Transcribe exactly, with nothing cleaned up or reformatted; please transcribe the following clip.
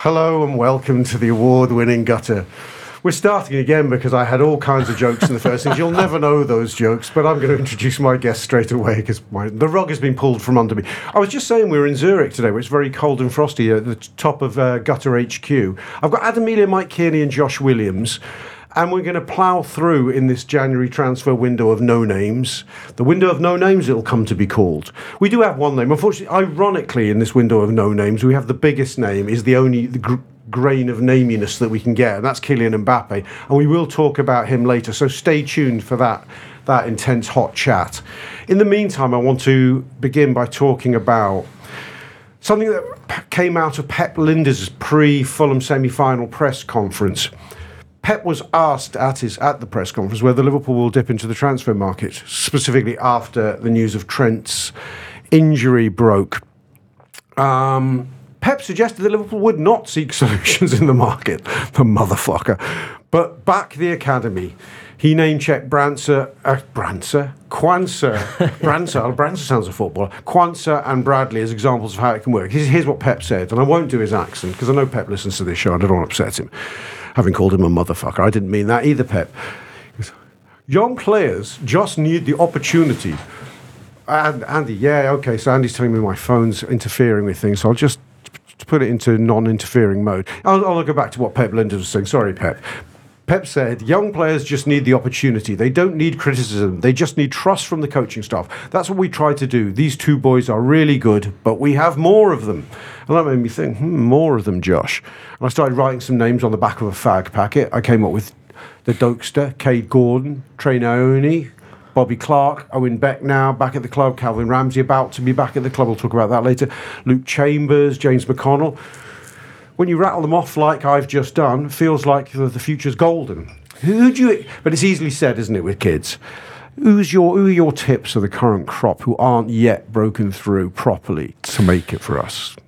Hello and welcome to the award-winning Gutter. We're starting again because I had all kinds of jokes in the first things. You'll never know those jokes, but I'm going to introduce my guest straight away because the rug has been pulled from under me. I was just saying we were in Zurich today, where it's very cold and frosty at the top of uh, Gutter H Q. I've got Adam Mealy, Mike Kearney and Josh Williams, and we're going to plough through in this January transfer window of no names. The window of no names, it'll come to be called. We do have one name. Unfortunately, ironically, in this window of no names, we have the biggest name, is the only... The gr- grain of naminess that we can get, and that's Kylian Mbappe, and we will talk about him later, so stay tuned for that that intense hot chat. In the meantime, I want to begin by talking about something that came out of Pep Lijnders' pre-Fulham semi-final press conference. Pep was asked at his at the press conference whether Liverpool will dip into the transfer market, specifically after the news of Trent's injury broke. Um Pep suggested that Liverpool would not seek solutions in the market, the motherfucker, but back the academy. He name-checked Brancer, uh, Brancer, Quansah, Brancer, oh, Brancer sounds a footballer, Quansah and Bradley as examples of how it can work. Here's, here's what Pep said, and I won't do his accent, because I know Pep listens to this show, and I don't want to upset him, having called him a motherfucker. I didn't mean that either, Pep. Young players just need the opportunity. And Andy, yeah, okay, so Andy's telling me my phone's interfering with things, so I'll just to put it into non-interfering mode. I'll, I'll go back to what Pep Lijnders was saying. Sorry, Pep. Pep said, young players just need the opportunity. They don't need criticism. They just need trust from the coaching staff. That's what we try to do. These two boys are really good, but we have more of them. And that made me think, hmm, more of them, Josh. And I started writing some names on the back of a fag packet. I came up with the Dokester, Cade Gordon, Trey Naoni, Bobby Clark, Owen Beck now back at the club, Calvin Ramsey about to be back at the club, we'll talk about that later, Luke Chambers, James McConnell. When you rattle them off like I've just done, feels like the, the future's golden. Who do you, but it's easily said, isn't it, with kids? Who's your, who are your tips of the current crop who aren't yet broken through properly to make it for us?